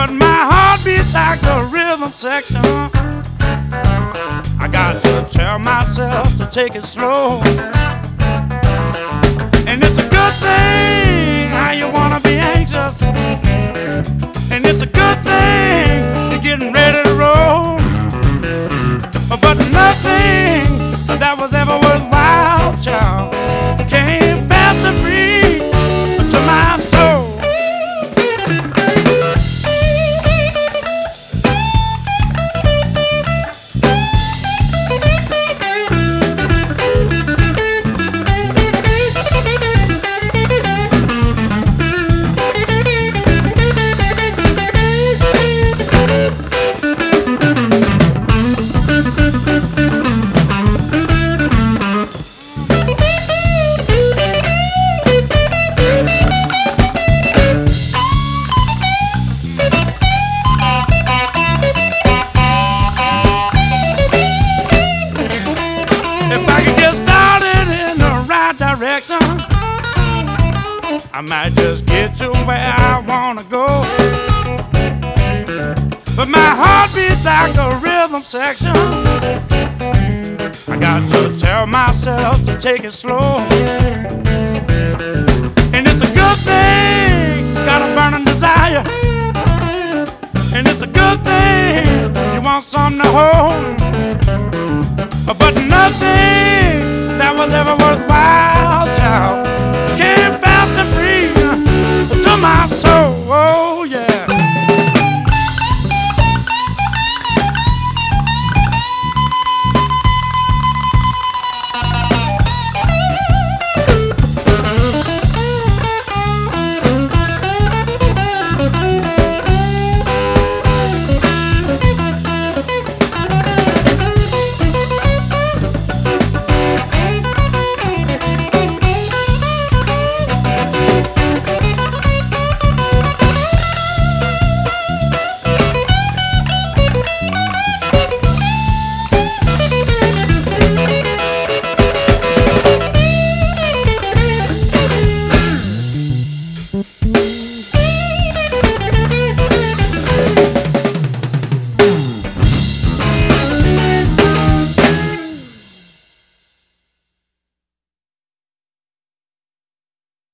but my heart beats like the rhythm section. I got to tell myself to take it slow. And it's a good thing how you wanna be anxious, and it's a good thing you're getting ready to roll. But nothing that was ever worthwhile, child, came fast and free to my soul. If I could get started in the right direction, I might just get to where I wanna go. But my heart beats like a rhythm section. I got to tell myself to take it slow. And it's a good thing, got a burning desire. And it's a good thing, you want something to hold. But nothing that was ever worthwhile, child, came fast and free to my soul.